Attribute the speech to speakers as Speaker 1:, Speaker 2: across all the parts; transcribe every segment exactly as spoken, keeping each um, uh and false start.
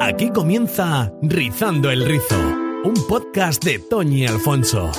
Speaker 1: Aquí comienza Rizando el Rizo, un podcast de Toñi Alfonso.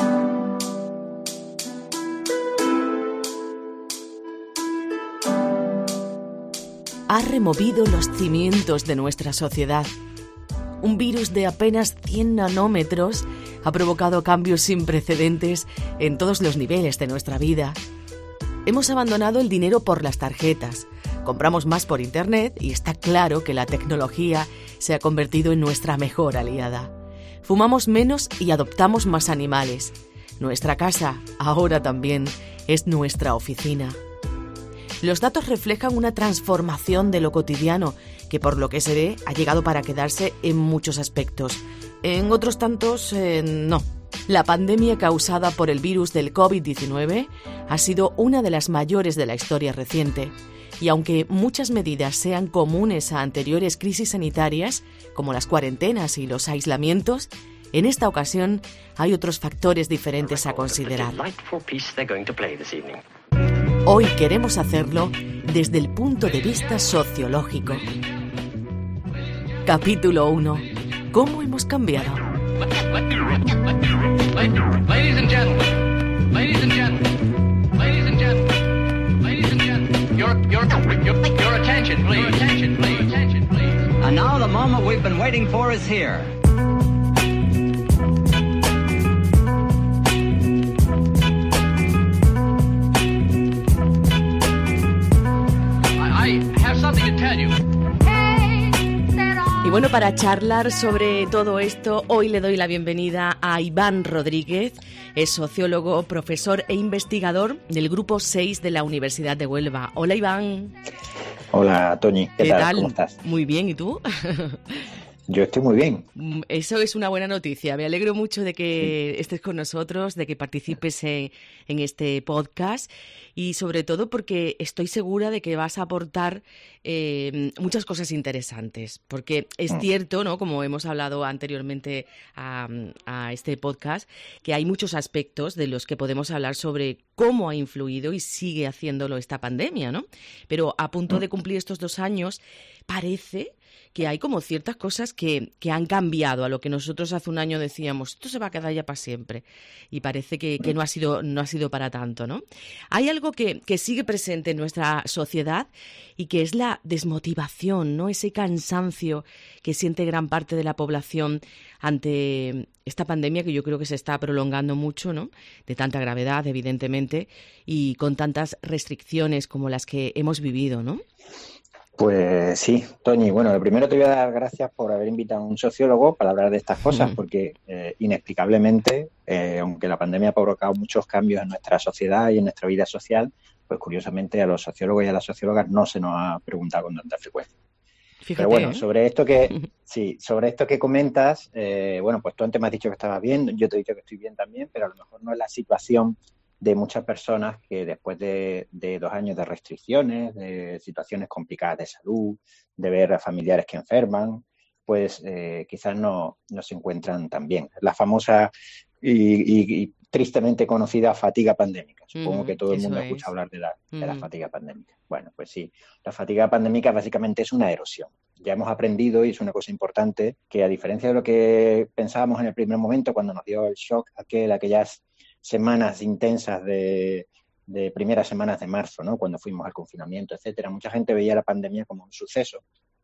Speaker 2: Ha removido los cimientos de nuestra sociedad. Un virus de apenas cien nanómetros ha provocado cambios sin precedentes en todos los niveles de nuestra vida. Hemos abandonado el dinero por las tarjetas, compramos más por internet y está claro que la tecnología se ha convertido en nuestra mejor aliada. Fumamos menos y adoptamos más animales. Nuestra casa, ahora también, es nuestra oficina. Los datos reflejan una transformación de lo cotidiano que, por lo que se ve, ha llegado para quedarse en muchos aspectos. En otros tantos, eh, no. La pandemia causada por el virus del covid diecinueve ha sido una de las mayores de la historia reciente. Y aunque muchas medidas sean comunes a anteriores crisis sanitarias, como las cuarentenas y los aislamientos, en esta ocasión hay otros factores diferentes a considerar. Hoy queremos hacerlo desde el punto de vista sociológico. Capítulo uno. ¿Cómo hemos cambiado?
Speaker 3: Ladies and gentlemen, ladies and gentlemen, ladies and gentlemen, ladies and gentlemen, your, your, your, your attention, please. Your attention, please. Attention, please.
Speaker 4: And now the moment we've been waiting for is here.
Speaker 3: I, I have something to tell you.
Speaker 2: Y bueno, para charlar sobre todo esto, hoy le doy la bienvenida a Iván Rodríguez. Es sociólogo, profesor e investigador del Grupo seis de la Universidad de Huelva. Hola, Iván.
Speaker 5: Hola, Toñi. ¿Qué,
Speaker 2: ¿Qué
Speaker 5: tal?
Speaker 2: tal?
Speaker 5: ¿Cómo estás?
Speaker 2: Muy bien, ¿y tú?
Speaker 5: Yo estoy muy bien.
Speaker 2: Eso es una buena noticia. Me alegro mucho de que sí. estés con nosotros, de que participes en, en este podcast y sobre todo porque estoy segura de que vas a aportar eh, muchas cosas interesantes. Porque es mm. cierto, ¿no? Como hemos hablado anteriormente a, a este podcast, que hay muchos aspectos de los que podemos hablar sobre cómo ha influido y sigue haciéndolo esta pandemia, ¿no? Pero a punto mm. de cumplir estos dos años, parece que hay como ciertas cosas que, que han cambiado a lo que nosotros hace un año decíamos, esto se va a quedar ya para siempre. Y parece que, que no ha sido, no ha sido para tanto, ¿no? Hay algo que, que sigue presente en nuestra sociedad y que es la desmotivación, ¿no? Ese cansancio que siente gran parte de la población ante esta pandemia que yo creo que se está prolongando mucho, ¿no? De tanta gravedad, evidentemente, y con tantas restricciones como las que hemos vivido, ¿no?
Speaker 5: Pues sí, Toñi. Bueno, lo primero te voy a dar gracias por haber invitado a un sociólogo para hablar de estas cosas, mm. porque eh, inexplicablemente, eh, aunque la pandemia ha provocado muchos cambios en nuestra sociedad y en nuestra vida social, pues curiosamente a los sociólogos y a las sociólogas no se nos ha preguntado con tanta frecuencia. Fíjate, Pero bueno, ¿eh? sobre esto que sí, sobre esto que comentas, eh, bueno, pues tú antes me has dicho que estabas bien, yo te he dicho que estoy bien también, pero a lo mejor no es la situación de muchas personas que después de, de dos años de restricciones, de situaciones complicadas de salud, de ver a familiares que enferman, pues eh, quizás no, no se encuentran tan bien. La famosa y, y, y tristemente conocida fatiga pandémica. Supongo mm, que todo el mundo es. escucha hablar de la, de la mm. fatiga pandémica. Bueno, pues sí, la fatiga pandémica básicamente es una erosión. Ya hemos aprendido, y es una cosa importante, que a diferencia de lo que pensábamos en el primer momento, cuando nos dio el shock aquel, aquellas semanas intensas de, de primeras semanas de marzo, ¿no? Cuando fuimos al confinamiento, etcétera. Mucha gente veía la pandemia como un suceso.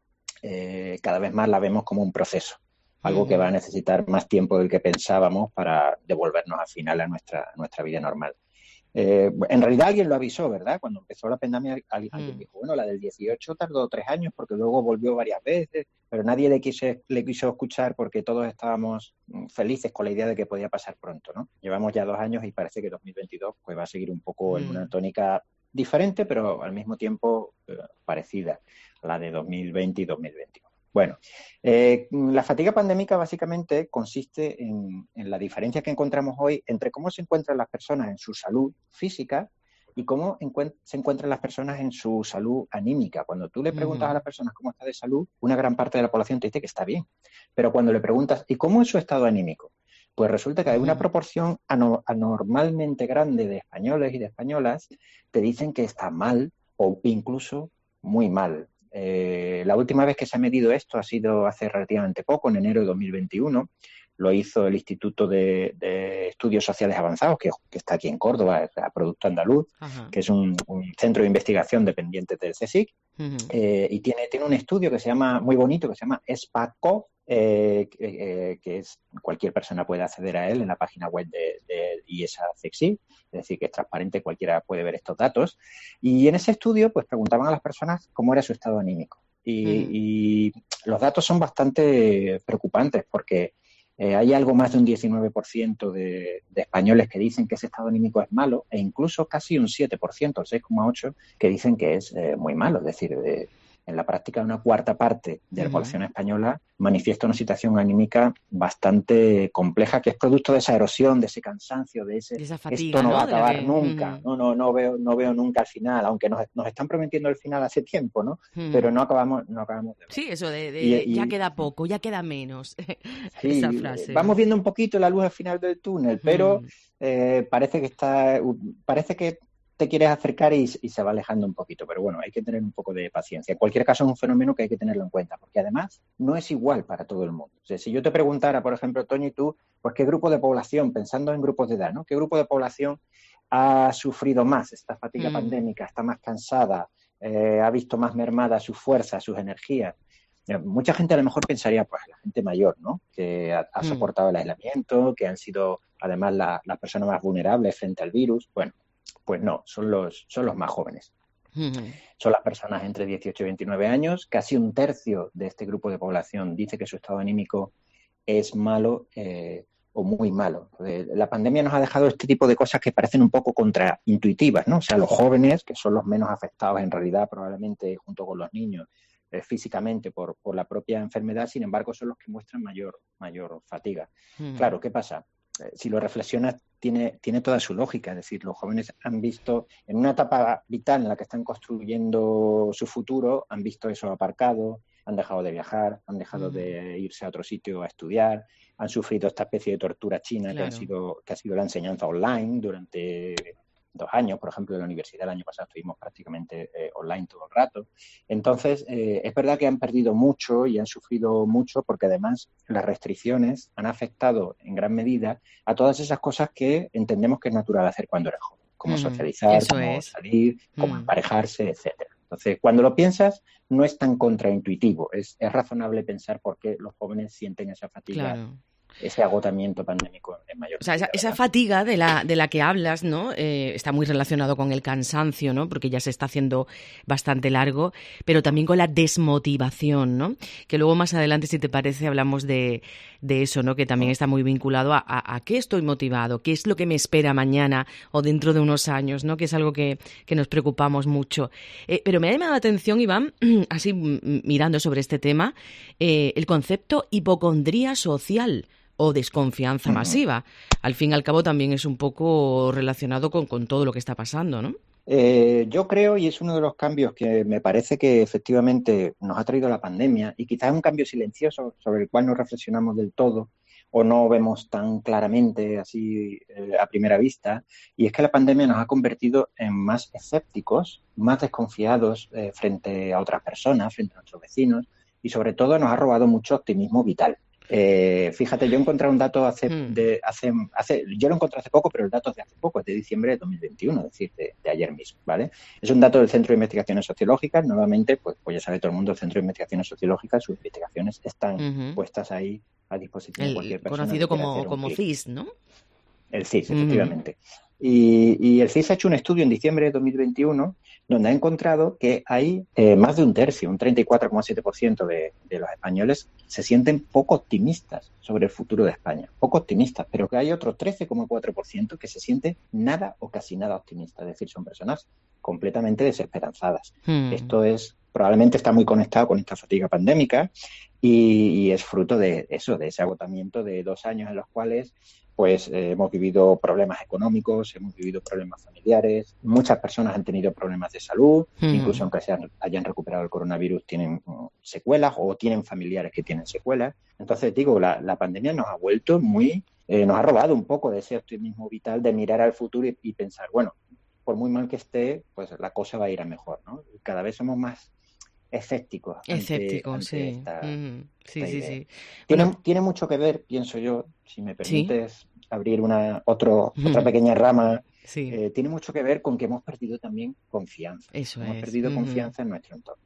Speaker 5: Eh, cada vez más la vemos como un proceso, algo que va a necesitar más tiempo del que pensábamos para devolvernos al final a nuestra, a nuestra vida normal. Eh, en realidad alguien lo avisó, ¿verdad? Cuando empezó la pandemia alguien mm. dijo, bueno, la del dieciocho tardó tres años porque luego volvió varias veces, pero nadie le quiso, le quiso escuchar porque todos estábamos felices con la idea de que podía pasar pronto, ¿no? Llevamos ya dos años y parece que dos mil veintidós pues va a seguir un poco mm. en una tónica diferente, pero al mismo tiempo eh, parecida a la de dos mil veinte y dos mil veintiuno. Bueno, eh, la fatiga pandémica básicamente consiste en, en la diferencia que encontramos hoy entre cómo se encuentran las personas en su salud física y cómo encuent- se encuentran las personas en su salud anímica. Cuando tú le preguntas uh-huh. a las personas cómo está de salud, una gran parte de la población te dice que está bien. Pero cuando le preguntas, ¿y cómo es su estado anímico? Pues resulta que hay una proporción anor- anormalmente grande de españoles y de españolas que dicen que está mal o incluso muy mal. Eh, la última vez que se ha medido esto ha sido hace relativamente poco, en enero de dos mil veintiuno. Lo hizo el Instituto de, de Estudios Sociales Avanzados, que, que está aquí en Córdoba, es a Producto Andaluz, Ajá. que es un, un centro de investigación dependiente del CSIC. Uh-huh. Eh, y tiene, tiene un estudio que se llama, muy bonito, que se llama ESPACO, eh, eh, que es, cualquier persona puede acceder a él en la página web de, de I E S A-CSIC, es decir, que es transparente, cualquiera puede ver estos datos. Y en ese estudio, pues preguntaban a las personas cómo era su estado anímico. Y, uh-huh. y los datos son bastante preocupantes porque Eh, hay algo más de un diecinueve por ciento de, de españoles que dicen que ese estado anímico es malo e incluso casi un siete por ciento, el seis coma ocho por ciento, que dicen que es eh, muy malo. Es decir, de, en la práctica una cuarta parte de la uh-huh. población española manifiesta una situación anímica bastante compleja, que es producto de esa erosión, de ese cansancio, de ese...
Speaker 2: De esa fatiga,
Speaker 5: esto no,
Speaker 2: ¿no?
Speaker 5: va a acabar
Speaker 2: que...
Speaker 5: nunca.
Speaker 2: Uh-huh.
Speaker 5: No, no, no veo, no veo nunca el final, aunque nos, nos están prometiendo el final hace tiempo, ¿no? Uh-huh. Pero no acabamos, no acabamos de ver.
Speaker 2: Sí, eso de, de
Speaker 5: y, y,
Speaker 2: ya queda poco, ya queda menos.
Speaker 5: Sí,
Speaker 2: esa frase.
Speaker 5: Vamos viendo un poquito la luz al final del túnel, pero uh-huh. eh, parece que está, parece que te quieres acercar y, y se va alejando un poquito, pero bueno, hay que tener un poco de paciencia. En cualquier caso es un fenómeno que hay que tenerlo en cuenta, porque además no es igual para todo el mundo. O sea, si yo te preguntara, por ejemplo, Toñi, tú, pues qué grupo de población, pensando en grupos de edad, ¿no? ¿Qué grupo de población ha sufrido más esta fatiga mm. pandémica, está más cansada, eh, ha visto más mermada sus fuerzas, sus energías? Mucha gente a lo mejor pensaría, pues, la gente mayor, ¿no? Que ha, ha soportado el aislamiento, que han sido, además, las la personas más vulnerables frente al virus. Bueno, pues no, son los, son los más jóvenes. Uh-huh. Son las personas entre dieciocho y veintinueve años. Casi un tercio de este grupo de población dice que su estado anímico es malo eh, o muy malo. La pandemia nos ha dejado este tipo de cosas que parecen un poco contraintuitivas, ¿no? O sea, los jóvenes, que son los menos afectados en realidad, probablemente junto con los niños, eh, físicamente por, por la propia enfermedad, sin embargo, son los que muestran mayor, mayor fatiga. Uh-huh. Claro, ¿qué pasa? Si lo reflexionas, tiene, tiene toda su lógica. Es decir, los jóvenes han visto, en una etapa vital en la que están construyendo su futuro, han visto eso aparcado, han dejado de viajar, han dejado uh-huh. de irse a otro sitio a estudiar, han sufrido esta especie de tortura china claro. que, ha sido, que ha sido la enseñanza online durante dos años. Por ejemplo, en la universidad el año pasado estuvimos prácticamente eh, online todo el rato. Entonces, eh, es verdad que han perdido mucho y han sufrido mucho porque además las restricciones han afectado en gran medida a todas esas cosas que entendemos que es natural hacer cuando eres joven, como mm, socializar, como es. salir, como mm. emparejarse, etcétera. Entonces, cuando lo piensas, no es tan contraintuitivo. Es, es razonable pensar por qué los jóvenes sienten esa fatiga. Claro. Ese agotamiento pandémico en mayor
Speaker 2: o sea,
Speaker 5: medida,
Speaker 2: esa, esa fatiga de la, de la que hablas, ¿no? Eh, está muy relacionado con el cansancio, ¿no? Porque ya se está haciendo bastante largo, pero también con la desmotivación, ¿no? Que luego más adelante, si te parece, hablamos de, de eso, ¿no? Que también está muy vinculado a, a, a qué estoy motivado, qué es lo que me espera mañana o dentro de unos años, ¿no? Que es algo que, que nos preocupamos mucho. Eh, pero me ha llamado la atención, Iván, así mirando sobre este tema, eh, el concepto hipocondría social o desconfianza uh-huh. masiva. Al fin y al cabo también es un poco relacionado con, con todo lo que está pasando, ¿no?
Speaker 5: Eh, yo creo, y es uno de los cambios que me parece que efectivamente nos ha traído la pandemia, y quizás es un cambio silencioso sobre el cual no reflexionamos del todo o no vemos tan claramente así eh, a primera vista, y es que la pandemia nos ha convertido en más escépticos, más desconfiados eh, frente a otras personas, frente a nuestros vecinos, y sobre todo nos ha robado mucho optimismo vital. Eh, fíjate, yo he encontrado un dato hace, mm. de, hace, hace, yo lo encontré hace poco, pero el dato es de hace poco, es de diciembre de dos mil veintiuno, es decir, de, de ayer mismo, ¿vale? Es un dato del Centro de Investigaciones Sociológicas, nuevamente, pues, pues ya sabe todo el mundo, el Centro de Investigaciones Sociológicas, sus investigaciones están uh-huh. puestas ahí a disposición
Speaker 2: el,
Speaker 5: de cualquier persona.
Speaker 2: Conocido como, como C I S, ¿no?
Speaker 5: El C I S, efectivamente. Uh-huh. Y, y el C I S ha hecho un estudio en diciembre de dos mil veintiuno donde ha encontrado que hay eh, más de un tercio, un treinta y cuatro coma siete por ciento de, de los españoles se sienten poco optimistas sobre el futuro de España. Poco optimistas, pero que hay otro trece coma cuatro por ciento que se siente nada o casi nada optimista. Es decir, son personas completamente desesperanzadas. Hmm. Esto es probablemente está muy conectado con esta fatiga pandémica y, y es fruto de eso, de ese agotamiento de dos años en los cuales pues eh, hemos vivido problemas económicos, hemos vivido problemas familiares, muchas personas han tenido problemas de salud, uh-huh. incluso aunque se han, hayan recuperado el coronavirus, tienen uh, secuelas o tienen familiares que tienen secuelas. Entonces, digo, la, la pandemia nos ha vuelto muy, eh, nos ha robado un poco de ese optimismo vital de mirar al futuro y, y pensar, bueno, por muy mal que esté, pues la cosa va a ir a mejor, ¿no? Cada vez somos más escépticos. ante-
Speaker 2: Escéptico,
Speaker 5: ante
Speaker 2: sí.
Speaker 5: esta-
Speaker 2: Ujú. Sí,
Speaker 5: esta
Speaker 2: sí,
Speaker 5: idea.
Speaker 2: sí.
Speaker 5: Tiene,
Speaker 2: Bueno,
Speaker 5: tiene mucho que ver, pienso yo, si me
Speaker 2: sí.
Speaker 5: permites abrir una otro, otra
Speaker 2: Ujú.
Speaker 5: pequeña rama,
Speaker 2: Sí,
Speaker 5: eh, tiene mucho que ver con que hemos perdido también confianza.
Speaker 2: eso
Speaker 5: Hemos
Speaker 2: es.
Speaker 5: perdido
Speaker 2: Ujú.
Speaker 5: confianza en nuestro entorno.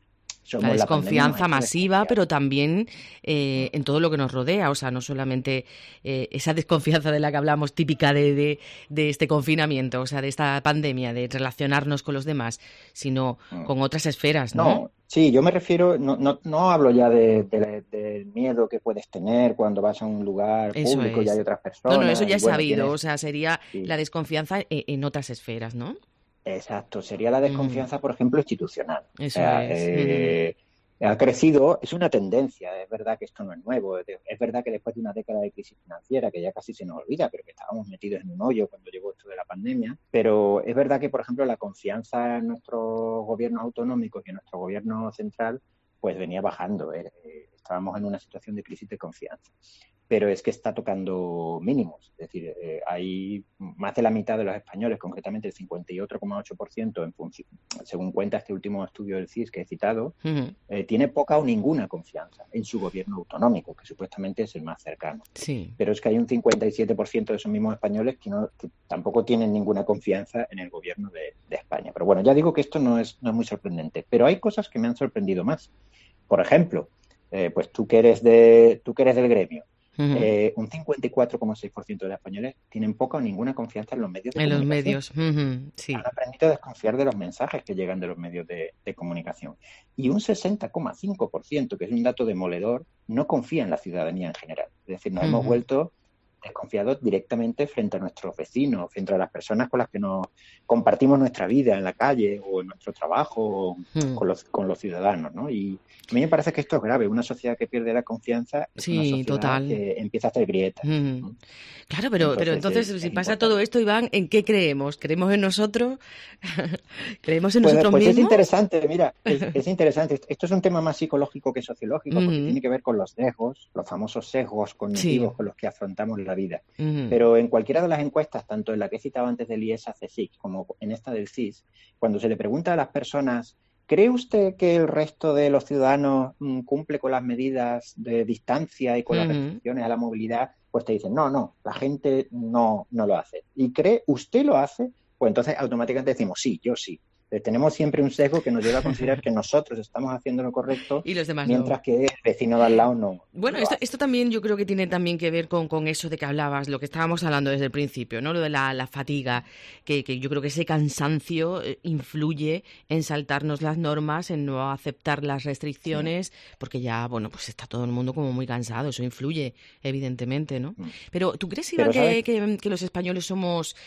Speaker 2: La
Speaker 5: Somos, la pandemia nos ha
Speaker 2: desconfianza
Speaker 5: hecho
Speaker 2: masiva,
Speaker 5: desconfiar.
Speaker 2: pero también eh,
Speaker 5: Mm.
Speaker 2: en todo lo que nos rodea. O sea, no solamente eh, esa desconfianza de la que hablamos, típica de, de, de este confinamiento, o sea, de esta pandemia, de relacionarnos con los demás, sino
Speaker 5: Mm.
Speaker 2: con otras esferas, ¿no?
Speaker 5: No, sí, yo me refiero, no, no, no hablo ya de, de- del miedo que puedes tener cuando vas a un lugar
Speaker 2: Eso
Speaker 5: público y hay
Speaker 2: es.
Speaker 5: otras
Speaker 2: No, no, eso
Speaker 5: personas
Speaker 2: ya
Speaker 5: y
Speaker 2: es
Speaker 5: bueno,
Speaker 2: sabido. O
Speaker 5: tienes,
Speaker 2: sea, sería
Speaker 5: sí,
Speaker 2: la desconfianza e- en otras esferas, ¿no?
Speaker 5: exacto, sería la
Speaker 2: Ujú.
Speaker 5: desconfianza, por ejemplo, institucional. O
Speaker 2: Eso
Speaker 5: sea,
Speaker 2: es. Ujú.
Speaker 5: eh, ha crecido, es una tendencia, es verdad que esto no es nuevo, es de- es verdad que después de una década de crisis financiera, que ya casi se nos olvida, pero que estábamos metidos en un hoyo cuando llegó esto de la pandemia, pero es verdad que, por ejemplo, la confianza en nuestros gobiernos autonómicos y en nuestro gobierno central, pues venía bajando, eh, eh, estábamos en una situación de crisis de confianza. Pero es que está tocando mínimos, es decir, eh, hay más de la mitad de los españoles, concretamente el cincuenta y ocho coma ocho por ciento, en función, según cuenta este último estudio del C I S que he citado,
Speaker 2: Ujú.
Speaker 5: eh, tiene poca o ninguna confianza en su gobierno autonómico, que supuestamente es el más cercano.
Speaker 2: Sí.
Speaker 5: Pero es que hay un cincuenta y siete por ciento de esos mismos españoles que, no, que tampoco tienen ninguna confianza en el gobierno de, de España. Pero bueno, ya digo que esto no es, no es muy sorprendente, pero hay cosas que me han sorprendido más. Por ejemplo, eh, pues tú que eres de, tú que eres del gremio,
Speaker 2: Ujú.
Speaker 5: eh, un cincuenta y cuatro coma seis por ciento de los españoles tienen poca o ninguna confianza en los medios de
Speaker 2: En los
Speaker 5: comunicación.
Speaker 2: medios. Ujú. Sí.
Speaker 5: Han aprendido a desconfiar de los mensajes que llegan de los medios de, de comunicación. Y un sesenta coma cinco por ciento, que es un dato demoledor, no confía en la ciudadanía en general. Es decir, nos hemos
Speaker 2: Ujú.
Speaker 5: vuelto desconfiados directamente frente a nuestros vecinos, frente a las personas con las que nos compartimos nuestra vida en la calle o en nuestro trabajo o
Speaker 2: Ujú.
Speaker 5: con los, con los ciudadanos, ¿no? Y a mí me parece que esto es grave. Una sociedad que pierde la confianza es una
Speaker 2: Sí,
Speaker 5: sociedad
Speaker 2: total.
Speaker 5: que empieza a hacer grietas.
Speaker 2: Ujú. Claro, pero, pero
Speaker 5: Entonces
Speaker 2: entonces,
Speaker 5: es,
Speaker 2: si
Speaker 5: es
Speaker 2: pasa
Speaker 5: importante.
Speaker 2: todo esto, Iván, ¿en qué creemos? ¿Creemos en nosotros? ¿Creemos en
Speaker 5: Pues,
Speaker 2: nosotros
Speaker 5: pues es
Speaker 2: mismos?
Speaker 5: interesante, mira, es, es interesante. Esto es un tema más psicológico que sociológico porque
Speaker 2: Ujú.
Speaker 5: tiene que ver con los sesgos, los famosos sesgos
Speaker 2: Sí.
Speaker 5: cognitivos con los que afrontamos la vida.
Speaker 2: Ujú.
Speaker 5: Pero en cualquiera de las encuestas, tanto en la que he citado antes del I E S A C S I C como en esta del C I S, cuando se le pregunta a las personas, ¿cree usted que el resto de los ciudadanos mm, cumple con las medidas de distancia y con las
Speaker 2: Ujú.
Speaker 5: restricciones a la movilidad? Pues te dicen, no, no, la gente no, no lo hace. ¿Y cree usted lo hace? Pues entonces automáticamente decimos, sí, yo sí. Eh, Tenemos siempre un sesgo que nos lleva a considerar que nosotros estamos haciendo lo correcto,
Speaker 2: Y los demás no.
Speaker 5: mientras que el vecino de al lado no, no
Speaker 2: Bueno,
Speaker 5: lo
Speaker 2: esto,
Speaker 5: hace.
Speaker 2: esto también yo creo que tiene también que ver con, con eso de que hablabas, lo que estábamos hablando desde el principio, ¿no? Lo de la, la fatiga, que, que yo creo que ese cansancio eh, influye en saltarnos las normas, en no aceptar las
Speaker 5: Sí.
Speaker 2: restricciones, porque ya, bueno, pues está todo el mundo como muy cansado, eso influye, evidentemente, ¿no?
Speaker 5: Mm.
Speaker 2: Pero ¿tú crees, Iván,
Speaker 5: Pero
Speaker 2: que,
Speaker 5: ¿sabes?
Speaker 2: que, que los españoles somos,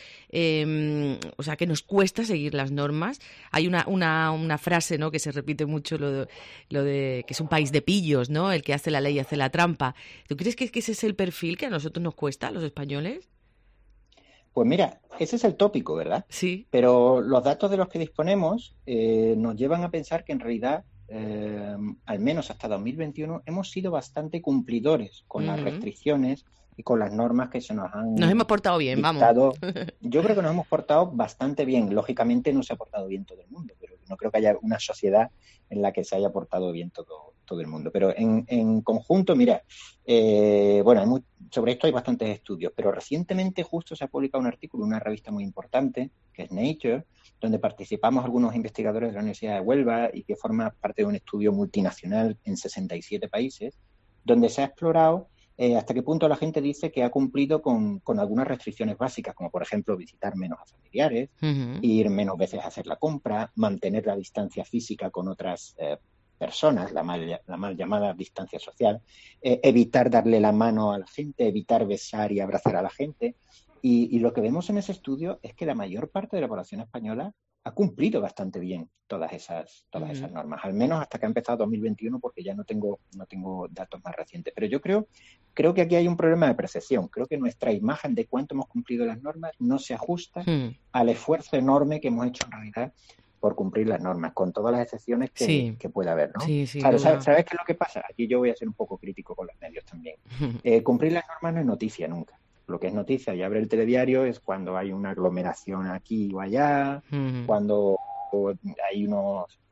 Speaker 2: eh, o sea, que nos cuesta seguir las normas? Hay una, una, una frase, ¿no?, que se repite mucho, lo de, lo de que es un país de pillos, ¿no? El que hace la ley hace la trampa. ¿Tú crees que, que ese es el perfil que a nosotros nos cuesta, a los españoles?
Speaker 5: Pues mira, ese es el tópico, ¿verdad?
Speaker 2: Sí.
Speaker 5: Pero los datos de los que disponemos eh, nos llevan a pensar que en realidad, eh, al menos hasta dos mil veintiuno, hemos sido bastante cumplidores con las
Speaker 2: Ujú.
Speaker 5: restricciones y con las normas que se nos
Speaker 2: Nos
Speaker 5: han
Speaker 2: hemos portado bien, vamos.
Speaker 5: dictado. Yo creo que nos hemos portado bastante bien. Lógicamente no se ha portado bien todo el mundo, pero no creo que haya una sociedad en la que se haya portado bien todo, todo el mundo. Pero en, en conjunto, mira, eh, bueno, hay muy, sobre esto hay bastantes estudios, pero recientemente justo se ha publicado un artículo en una revista muy importante, que es Nature, donde participamos algunos investigadores de la Universidad de Huelva y que forma parte de un estudio multinacional en sesenta y siete países, donde se ha explorado eh, hasta qué punto la gente dice que ha cumplido con, con algunas restricciones básicas, como por ejemplo visitar menos a familiares,
Speaker 2: Ujú.
Speaker 5: ir menos veces a hacer la compra, mantener la distancia física con otras eh, personas, la mal, la mal llamada distancia social, eh, evitar darle la mano a la gente, evitar besar y abrazar a la gente. Y, y lo que vemos en ese estudio es que la mayor parte de la población española ha cumplido bastante bien todas esas, todas esas
Speaker 2: Ujú.
Speaker 5: normas, al menos hasta que ha empezado dos mil veintiuno, porque ya no tengo, no tengo datos más recientes. Pero yo creo, creo que aquí hay un problema de percepción. Creo que nuestra imagen de cuánto hemos cumplido las normas no se ajusta
Speaker 2: Hmm.
Speaker 5: al esfuerzo enorme que hemos hecho en realidad por cumplir las normas, con todas las excepciones que,
Speaker 2: Sí.
Speaker 5: que pueda haber, ¿no?
Speaker 2: Sí, sin
Speaker 5: Claro,
Speaker 2: duda.
Speaker 5: ¿sabes, ¿sabes qué es lo que pasa? Aquí yo voy a ser un poco crítico con los medios también. Eh, cumplir las normas no es noticia nunca. Lo que es noticia y abre el telediario es cuando hay una aglomeración aquí o allá,
Speaker 2: Ujú.
Speaker 5: cuando hay unos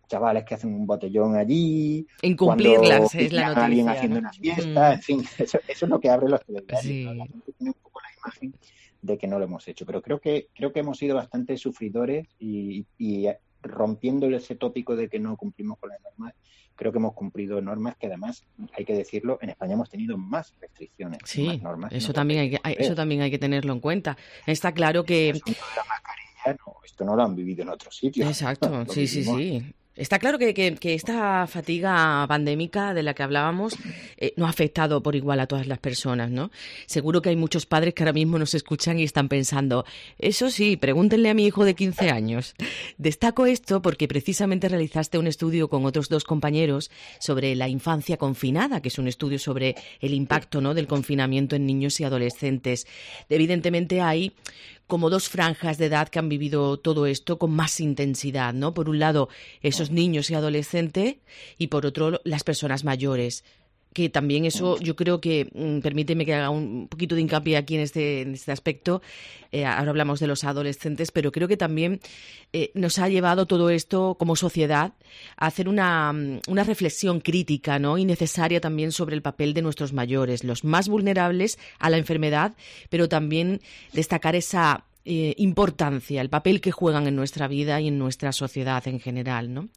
Speaker 5: chavales que hacen un botellón allí,
Speaker 2: incumplirlas es la
Speaker 5: noticia, alguien
Speaker 2: noticia,
Speaker 5: haciendo
Speaker 2: ¿no?
Speaker 5: una fiesta,
Speaker 2: Mm.
Speaker 5: en fin, eso, eso es lo que abre los telediarios,
Speaker 2: Sí.
Speaker 5: ¿no? La gente tiene un poco la imagen de que no lo hemos hecho, pero creo que creo que hemos sido bastante sufridores y, y rompiendo ese tópico de que no cumplimos con las normas, creo que hemos cumplido normas que además, hay que decirlo, en España hemos tenido más restricciones, y
Speaker 2: Sí,
Speaker 5: más normas. en
Speaker 2: eso
Speaker 5: otros
Speaker 2: también hay
Speaker 5: países
Speaker 2: que, hay- eso
Speaker 5: europeos.
Speaker 2: también hay que tenerlo en cuenta. Está claro
Speaker 5: El
Speaker 2: que
Speaker 5: asunto de la mascarilla, no, esto no lo han vivido en otros sitios.
Speaker 2: exacto,
Speaker 5: Lo
Speaker 2: sí, sí,
Speaker 5: vivimos.
Speaker 2: sí. Está claro que, que, que esta fatiga pandémica de la que hablábamos eh, no ha afectado por igual a todas las personas, ¿no? Seguro que hay muchos padres que ahora mismo nos escuchan y están pensando, eso sí, pregúntenle a mi hijo de quince años. Destaco esto porque precisamente realizaste un estudio con otros dos compañeros sobre la infancia confinada, que es un estudio sobre el impacto, ¿no?, del confinamiento en niños y adolescentes. Evidentemente hay como dos franjas de edad que han vivido todo esto con más intensidad, ¿no? Por un lado, esos niños y adolescentes, y por otro, las personas mayores. Que también eso, yo creo que, mm, permíteme que haga un poquito de hincapié aquí en este, en este aspecto. Eh, ahora hablamos de los adolescentes, pero creo que también eh, nos ha llevado todo esto como sociedad a hacer una, mm, una reflexión crítica, ¿no?, y necesaria también sobre el papel de nuestros mayores, los más vulnerables a la enfermedad, pero también destacar esa eh, importancia, el papel que juegan en nuestra vida y en nuestra sociedad en general, ¿no?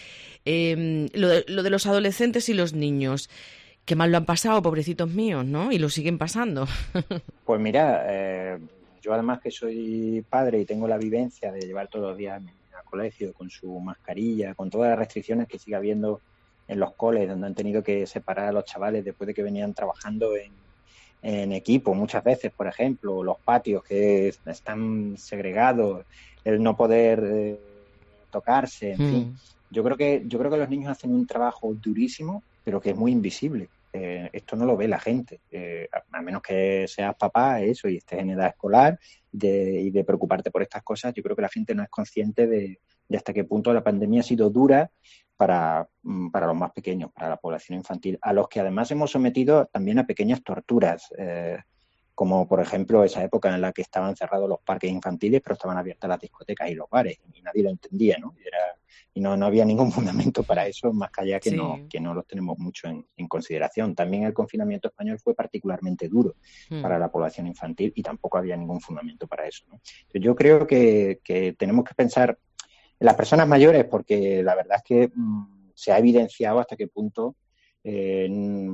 Speaker 2: Eh, lo, de, lo de los adolescentes y los niños, qué mal lo han pasado, pobrecitos míos, ¿no? Y lo siguen pasando.
Speaker 5: Pues mira, eh, yo además que soy padre y tengo la vivencia de llevar todos los días al colegio con su mascarilla, con todas las restricciones que sigue habiendo en los coles, donde han tenido que separar a los chavales después de que venían trabajando en, en equipo muchas veces, por ejemplo, los patios que están segregados, el no poder eh, tocarse, en
Speaker 2: Mm.
Speaker 5: fin. Yo creo que yo creo que los niños hacen un trabajo durísimo, pero que es muy invisible. Eh, esto no lo ve la gente, eh, a, a menos que seas papá, eso, y estés en edad escolar de, y de preocuparte por estas cosas. Yo creo que la gente no es consciente de, de hasta qué punto la pandemia ha sido dura para, para los más pequeños, para la población infantil, a los que además hemos sometido también a pequeñas torturas, eh, como por ejemplo esa época en la que estaban cerrados los parques infantiles, pero estaban abiertas las discotecas y los bares, y nadie lo entendía, ¿no? Y, era, y no, no había ningún fundamento para eso, más que allá que,
Speaker 2: Sí.
Speaker 5: no, que no los tenemos mucho en, en consideración. También el confinamiento español fue particularmente duro
Speaker 2: Mm.
Speaker 5: para la población infantil y tampoco había ningún fundamento para eso, ¿no? Entonces, yo creo que, que tenemos que pensar en las personas mayores, porque la verdad es que mmm, se ha evidenciado hasta qué punto eh,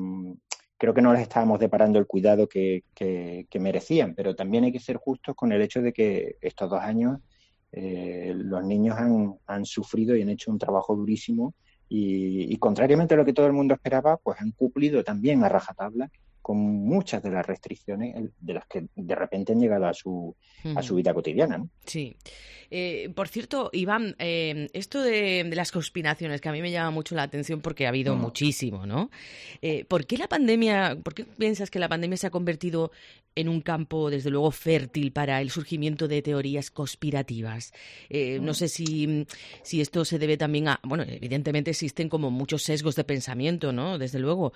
Speaker 5: creo que no les estábamos deparando el cuidado que, que, que merecían, pero también hay que ser justos con el hecho de que estos dos años eh, los niños han, han sufrido y han hecho un trabajo durísimo y, y contrariamente a lo que todo el mundo esperaba, pues han cumplido también a rajatabla con muchas de las restricciones de las que de repente han llegado a su, a su vida cotidiana, ¿no?
Speaker 2: Sí. Eh, por cierto, Iván, eh, esto de, de las conspiraciones, que a mí me llama mucho la atención porque ha habido mm. muchísimo, ¿no? Eh, ¿Por qué la pandemia, por qué piensas que la pandemia se ha convertido en un campo, desde luego, fértil para el surgimiento de teorías conspirativas? Eh, mm. No sé si, si esto se debe también a, bueno, evidentemente existen como muchos sesgos de pensamiento, ¿no? Desde luego,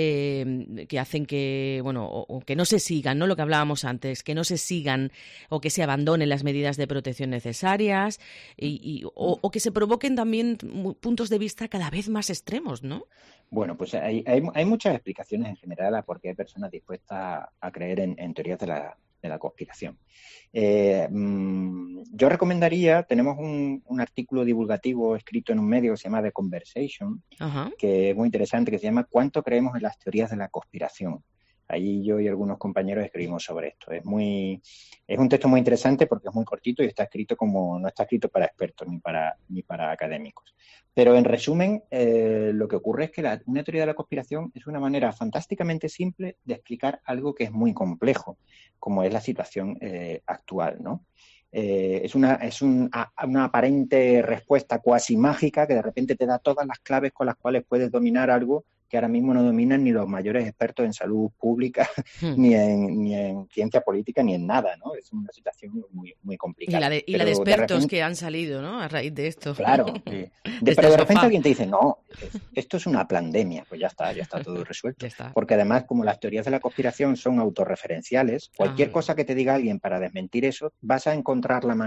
Speaker 2: eh, que hacen que, bueno, o, o que no se sigan, ¿no? Lo que hablábamos antes, que no se sigan o que se abandonen las medidas de protección necesarias y, y, o, o que se provoquen también puntos de vista cada vez más extremos, ¿no?
Speaker 5: Bueno, pues hay, hay, hay muchas explicaciones en general a por qué hay personas dispuestas a creer en, en teorías de la, de la conspiración. Eh, mmm, yo recomendaría, tenemos un, un artículo divulgativo escrito en un medio que se llama The Conversation, uh-huh. que es muy interesante, que se llama ¿Cuánto creemos en las teorías de la conspiración? Allí yo y algunos compañeros escribimos sobre esto. Es muy, es un texto muy interesante porque es muy cortito y está escrito como, no está escrito para expertos ni para, ni para académicos. Pero en resumen, eh, lo que ocurre es que la, una teoría de la conspiración es una manera fantásticamente simple de explicar algo que es muy complejo, como es la situación eh, actual, ¿no? Eh, es una, es un, a, una aparente respuesta cuasi mágica que de repente te da todas las claves con las cuales puedes dominar algo que ahora mismo no dominan ni los mayores expertos en salud pública, hmm. ni, en, ni en ciencia política, ni en nada, ¿no? Es una situación muy, muy complicada.
Speaker 2: Y la de, y la de expertos de repente, que han salido, ¿no? A raíz de esto.
Speaker 5: Claro. Sí. De, pero de repente alguien te dice, no, esto es una pandemia. Pues ya está, ya está todo resuelto.
Speaker 2: Está.
Speaker 5: Porque además, como las teorías de la conspiración son autorreferenciales, cualquier ah. cosa que te diga alguien para desmentir eso, vas a encontrar la manera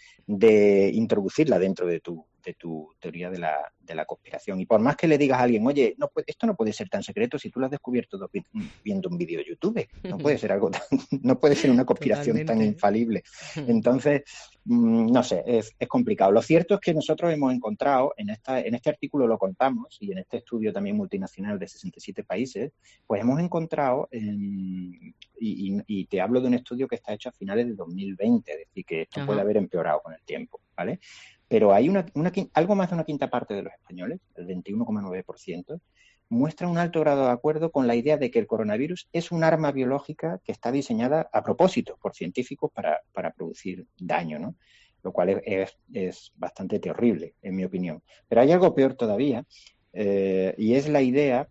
Speaker 5: de introducirla dentro de tu, de tu teoría de la, de la conspiración. Y por más que le digas a alguien, oye, no puede, esto no puede ser tan secreto si tú lo has descubierto viendo un vídeo de YouTube, no puede ser algo tan, no puede ser una conspiración Totalmente. tan infalible. Entonces, no sé, es, es complicado. Lo cierto es que nosotros hemos encontrado, en, esta, en este artículo lo contamos, y en este estudio también multinacional de sesenta y siete países, pues hemos encontrado, en, y, y, y te hablo de un estudio que está hecho a finales de dos mil veinte, es decir, que esto Ajá. puede haber empeorado con el tiempo, ¿vale? Pero hay una, una, algo más de una quinta parte de los españoles, el veintiuno coma nueve por ciento, muestra un alto grado de acuerdo con la idea de que el coronavirus es un arma biológica que está diseñada a propósito por científicos para, para producir daño, ¿no? Lo cual es, es, es bastante terrible, en mi opinión. Pero hay algo peor todavía, eh, y es la idea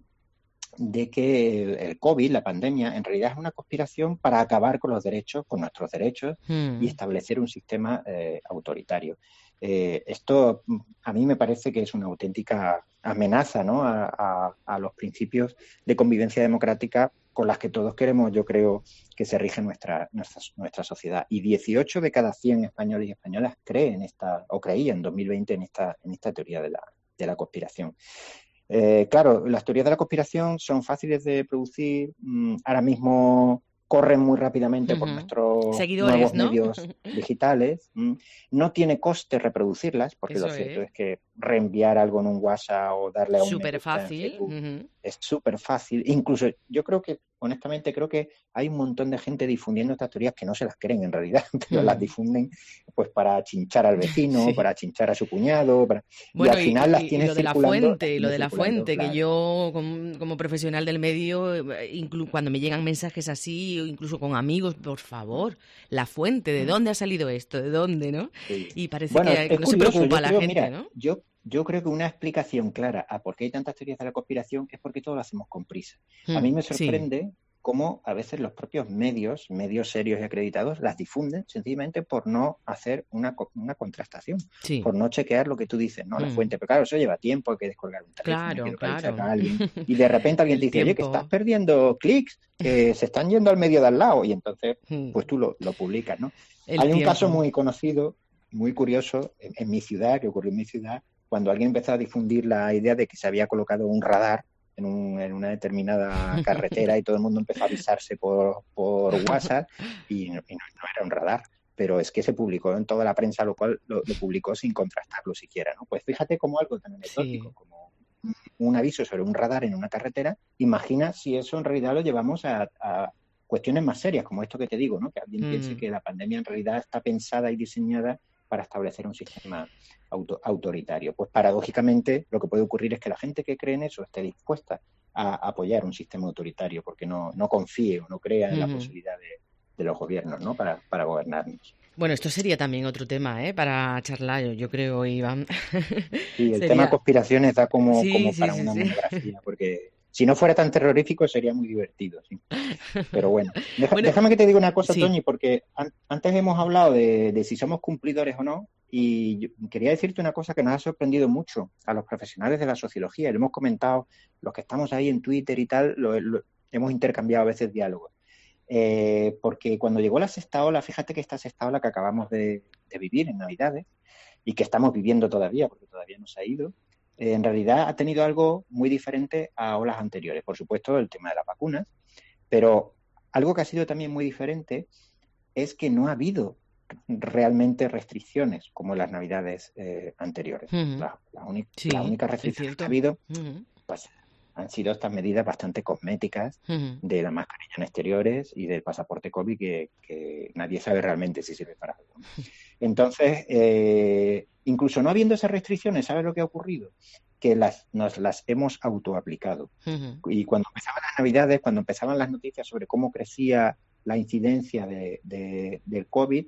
Speaker 5: de que el, el COVID, la pandemia, en realidad es una conspiración para acabar con los derechos, con nuestros derechos, hmm. y establecer un sistema eh, autoritario. Eh, esto a mí me parece que es una auténtica amenaza, ¿no?, a, a, a los principios de convivencia democrática con las que todos queremos, yo creo, que se rige nuestra, nuestra, nuestra sociedad. Y dieciocho de cada cien españoles y españolas creen esta, o creían en dos mil veinte en esta, en esta teoría de la, de la conspiración. Eh, claro, las teorías de la conspiración son fáciles de producir, mmm, ahora mismo corren muy rápidamente uh-huh. por nuestros Seguidores, nuevos ¿no? medios digitales. No tiene coste reproducirlas, porque Eso lo cierto es. es que reenviar algo en un WhatsApp o darle a un...
Speaker 2: Súper fácil.
Speaker 5: Uh-huh. Es súper fácil. Incluso yo creo que, honestamente, creo que hay un montón de gente difundiendo estas teorías que no se las creen en realidad, pero uh-huh. las difunden pues para chinchar al vecino, sí. para chinchar a su cuñado. Para...
Speaker 2: Bueno,
Speaker 5: y al final
Speaker 2: y,
Speaker 5: las tienes
Speaker 2: y lo de la fuente, lo de la fuente,
Speaker 5: claro.
Speaker 2: que yo como, como profesional del medio, inclu- cuando me llegan mensajes así, o incluso con amigos, por favor, la fuente, ¿de dónde ha salido esto? ¿De dónde, no? Sí. Y parece bueno, que no curioso, se preocupa a la creo, gente, mira, ¿no?
Speaker 5: Yo Yo creo que una explicación clara a por qué hay tantas teorías de la conspiración es porque todo lo hacemos con prisa. Hmm, a mí me sorprende sí. cómo a veces los propios medios, medios serios y acreditados, las difunden sencillamente por no hacer una, una contrastación, sí. por no chequear lo que tú dices, no, hmm. la fuente. Pero claro, eso lleva tiempo, hay que descolgar un teléfono,
Speaker 2: claro,
Speaker 5: hay que localizar
Speaker 2: claro.
Speaker 5: a alguien. Y de repente alguien te dice,
Speaker 2: tiempo.
Speaker 5: oye, que estás perdiendo clics, que se están yendo al medio de al lado. Y entonces, hmm. pues tú lo, lo publicas, ¿no? El hay tiempo. un caso muy conocido, muy curioso, en, en mi ciudad, que ocurrió en mi ciudad, cuando alguien empezó a difundir la idea de que se había colocado un radar en, un, en una determinada carretera y todo el mundo empezó a avisarse por, por WhatsApp y, no, y no, no era un radar, pero es que se publicó en toda la prensa, lo cual lo, lo publicó sin contrastarlo siquiera, ¿no? Pues fíjate cómo algo tan anecdótico sí. como un aviso sobre un radar en una carretera, imagina si eso en realidad lo llevamos a, a cuestiones más serias, como esto que te digo, ¿no? Que alguien mm. piense que la pandemia en realidad está pensada y diseñada para establecer un sistema auto, autoritario. Pues paradójicamente lo que puede ocurrir es que la gente que cree en eso esté dispuesta a apoyar un sistema autoritario porque no, no confíe o no crea en uh-huh. la posibilidad de, de los gobiernos, ¿no? para, para gobernarnos.
Speaker 2: Bueno, esto sería también otro tema, ¿eh? Para charlar, yo, yo creo, Iván.
Speaker 5: Sí, el
Speaker 2: sería...
Speaker 5: tema conspiraciones da como,
Speaker 2: sí,
Speaker 5: como
Speaker 2: sí,
Speaker 5: para
Speaker 2: sí,
Speaker 5: una
Speaker 2: sí.
Speaker 5: monografía, porque si no fuera tan terrorífico sería muy divertido, sí. Pero bueno, Deja,
Speaker 2: bueno
Speaker 5: déjame que te diga una cosa,
Speaker 2: sí.
Speaker 5: Toñi, porque an- antes hemos hablado de, de si somos cumplidores o no, y yo quería decirte una cosa que nos ha sorprendido mucho a los profesionales de la sociología. Lo hemos comentado, los que estamos ahí en Twitter y tal, lo, lo, hemos intercambiado a veces diálogos. Eh, porque cuando llegó la sexta ola, fíjate que esta sexta ola que acabamos de, de vivir en Navidades y que estamos viviendo todavía, porque todavía no se ha ido, eh, en realidad ha tenido algo muy diferente a olas anteriores. Por supuesto, el tema de las vacunas, pero algo que ha sido también muy diferente es que no ha habido realmente restricciones como en las Navidades eh, anteriores. Uh-huh. La, la, uni- sí, la única restricción que ha habido uh-huh. pues, han sido estas medidas bastante cosméticas uh-huh. de la mascarilla en exteriores y del pasaporte COVID que, que nadie sabe realmente si sirve para algo. Entonces, eh, incluso no habiendo esas restricciones, ¿sabes lo que ha ocurrido? Que las, nos las hemos autoaplicado. Uh-huh. Y cuando empezaban las Navidades, cuando empezaban las noticias sobre cómo crecía la incidencia de, de, del COVID,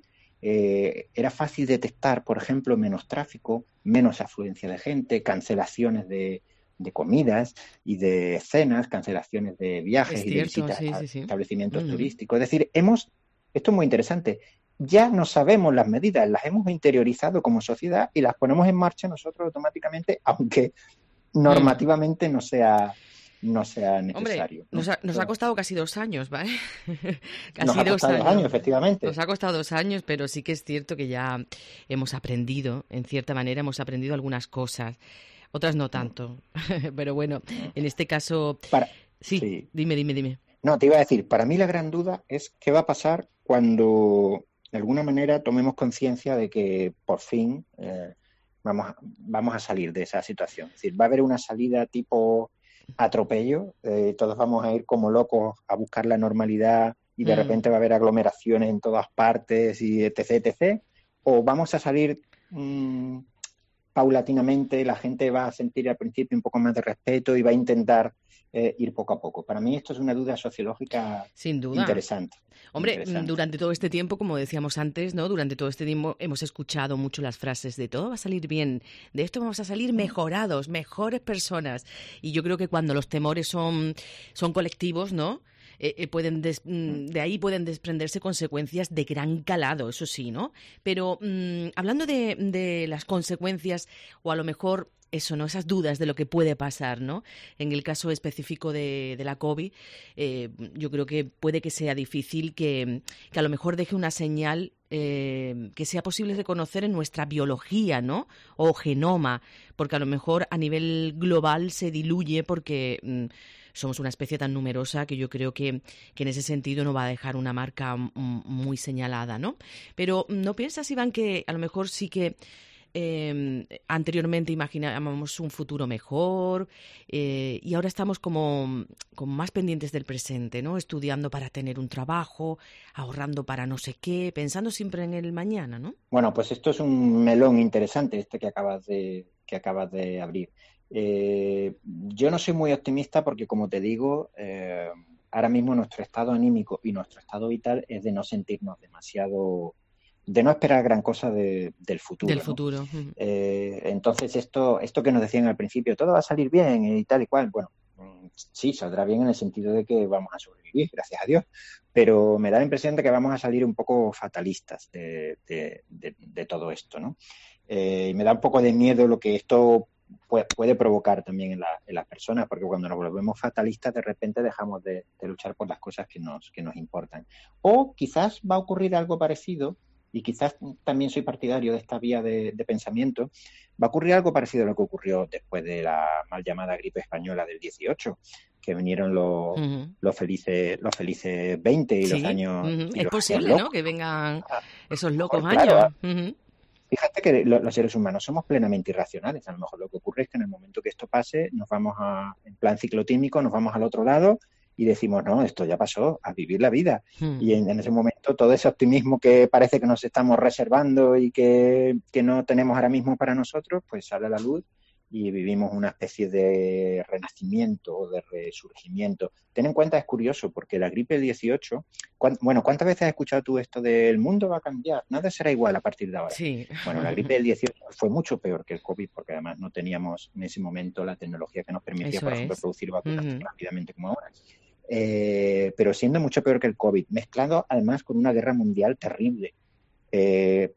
Speaker 5: Eh, era fácil detectar, por ejemplo, menos tráfico, menos afluencia de gente, cancelaciones de, de comidas y de cenas, cancelaciones de viajes
Speaker 2: es
Speaker 5: y
Speaker 2: cierto,
Speaker 5: de visitas
Speaker 2: sí,
Speaker 5: a
Speaker 2: sí, sí.
Speaker 5: establecimientos
Speaker 2: uh-huh.
Speaker 5: turísticos. Es decir, hemos, esto es muy interesante, ya no sabemos las medidas, las hemos interiorizado como sociedad y las ponemos en marcha nosotros automáticamente, aunque normativamente no sea no sea necesario.
Speaker 2: Hombre, nos, ha, nos ha costado casi dos años, ¿vale? Casi
Speaker 5: nos ha
Speaker 2: dos
Speaker 5: costado
Speaker 2: años.
Speaker 5: dos años, efectivamente.
Speaker 2: Nos ha costado dos años, pero sí que es cierto que ya hemos aprendido, en cierta manera, hemos aprendido algunas cosas. Otras no tanto. Pero bueno, en este caso...
Speaker 5: Para,
Speaker 2: sí, sí, dime, dime, dime.
Speaker 5: No, te iba a decir, para mí la gran duda es qué va a pasar cuando, de alguna manera, tomemos conciencia de que, por fin, eh, vamos, a, vamos a salir de esa situación. Es decir, va a haber una salida tipo atropello, eh, todos vamos a ir como locos a buscar la normalidad y de mm. repente va a haber aglomeraciones en todas partes y etc, etcétera. O vamos a salir... Mmm, paulatinamente, la gente va a sentir al principio un poco más de respeto y va a intentar eh, ir poco a poco. Para mí esto es una duda sociológica Sin duda. interesante.
Speaker 2: Hombre,
Speaker 5: interesante.
Speaker 2: Durante todo este tiempo, como decíamos antes, ¿no? Durante todo este tiempo hemos escuchado mucho las frases de todo va a salir bien, de esto vamos a salir mejorados, mejores personas. Y yo creo que cuando los temores son, son colectivos, ¿no? Eh, eh, pueden des, de ahí pueden desprenderse consecuencias de gran calado, eso sí, ¿no? Pero mmm, hablando de, de las consecuencias, o a lo mejor eso, ¿no? Esas dudas de lo que puede pasar, ¿no? En el caso específico de, de la COVID, eh, yo creo que puede que sea difícil que, que a lo mejor deje una señal eh, que sea posible reconocer en nuestra biología, ¿no? O genoma, porque a lo mejor a nivel global se diluye porque... Mm, somos una especie tan numerosa que yo creo que, que en ese sentido no va a dejar una marca muy señalada, ¿no? Pero ¿no piensas, Iván, que a lo mejor sí que eh, anteriormente imaginábamos un futuro mejor eh, y ahora estamos como, como más pendientes del presente, ¿no? Estudiando para tener un trabajo, ahorrando para no sé qué, pensando siempre en el mañana, ¿no?
Speaker 5: Bueno, pues esto es un melón interesante este que acabas de, que acabas de abrir. Eh, yo no soy muy optimista porque, como te digo, eh, ahora mismo nuestro estado anímico y nuestro estado vital es de no sentirnos demasiado, de no esperar gran cosa de, del futuro.
Speaker 2: Del
Speaker 5: ¿no?
Speaker 2: futuro.
Speaker 5: Eh, entonces, esto, esto que nos decían al principio, todo va a salir bien y tal y cual, bueno, sí, saldrá bien en el sentido de que vamos a sobrevivir, gracias a Dios, pero me da la impresión de que vamos a salir un poco fatalistas de, de, de, de todo esto, ¿no? Eh, y me da un poco de miedo lo que esto puede, puede provocar también en, la, en las personas, porque cuando nos volvemos fatalistas, de repente dejamos de, de luchar por las cosas que nos, que nos importan. O quizás va a ocurrir algo parecido, y quizás también soy partidario de esta vía de, de pensamiento, va a ocurrir algo parecido a lo que ocurrió después de la mal llamada gripe española del dieciocho, que vinieron los, uh-huh. los felices los felices veinte y sí, los años...
Speaker 2: Uh-huh.
Speaker 5: Y
Speaker 2: es
Speaker 5: los
Speaker 2: posible, ¿no?, que vengan esos locos
Speaker 5: pues, claro,
Speaker 2: años. Uh-huh.
Speaker 5: Fíjate que los seres humanos somos plenamente irracionales. A lo mejor lo que ocurre es que en el momento que esto pase, nos vamos a, en plan ciclotímico, nos vamos al otro lado y decimos, no, esto ya pasó, a vivir la vida. Hmm. Y en, en ese momento todo ese optimismo que parece que nos estamos reservando y que, que no tenemos ahora mismo para nosotros, pues sale a la luz y vivimos una especie de renacimiento o de resurgimiento. Ten en cuenta, es curioso, porque la gripe del dieciocho, ¿cuán, bueno, ¿cuántas veces has escuchado tú esto de el mundo va a cambiar? Nada será igual a partir de ahora.
Speaker 2: Sí.
Speaker 5: Bueno, la gripe del dieciocho fue mucho peor que el COVID, porque además no teníamos en ese momento la tecnología que nos permitía,
Speaker 2: Eso
Speaker 5: por ejemplo,
Speaker 2: es.
Speaker 5: producir vacunas
Speaker 2: uh-huh.
Speaker 5: rápidamente como ahora. Eh, pero siendo mucho peor que el COVID, mezclado además con una guerra mundial terrible. Eh,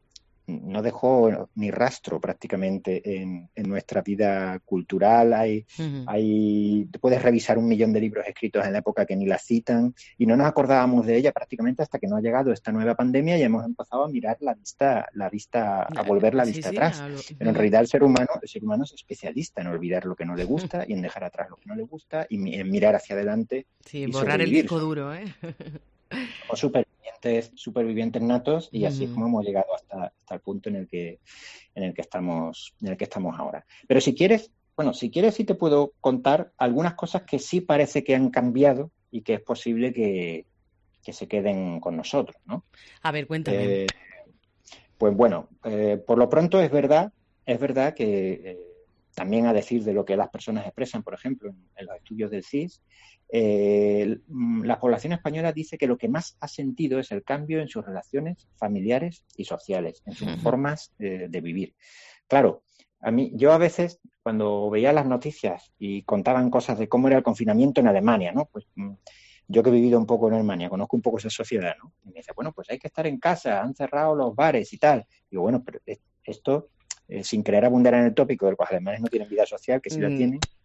Speaker 5: no dejó ni rastro prácticamente en, en nuestra vida cultural. Hay, uh-huh. hay, puedes revisar un millón de libros escritos en la época que ni la citan y no nos acordábamos de ella prácticamente hasta que no ha llegado esta nueva pandemia y hemos empezado a mirar la vista, la vista, a volver la vista sí, sí, atrás. Lo... Pero en realidad el ser humano, el ser humano es especialista en olvidar lo que no le gusta y en dejar atrás lo que no le gusta y en mirar hacia adelante.
Speaker 2: Sí, y borrar el disco duro, ¿eh?
Speaker 5: Somos supervivientes, supervivientes natos y así es como hemos llegado hasta, hasta el punto en el que en el que estamos en el que estamos ahora. Pero si quieres, bueno, si quieres sí te puedo contar algunas cosas que sí parece que han cambiado y que es posible que, que se queden con nosotros, ¿no?
Speaker 2: A ver, cuéntame.
Speaker 5: Eh, pues bueno, eh, por lo pronto es verdad, es verdad que eh, también a decir de lo que las personas expresan, por ejemplo, en, en los estudios del C I S, eh, la población española dice que lo que más ha sentido es el cambio en sus relaciones familiares y sociales, en sus uh-huh. formas eh, de vivir. Claro, a mí, yo a veces, cuando veía las noticias y contaban cosas de cómo era el confinamiento en Alemania, ¿no? Pues yo que he vivido un poco en Alemania, conozco un poco esa sociedad, ¿no? Y me dice, bueno, pues hay que estar en casa, han cerrado los bares y tal. Y digo, bueno, pero esto... Eh, sin querer abundar en el tópico de que los alemanes no tienen vida social, que sí la tienen,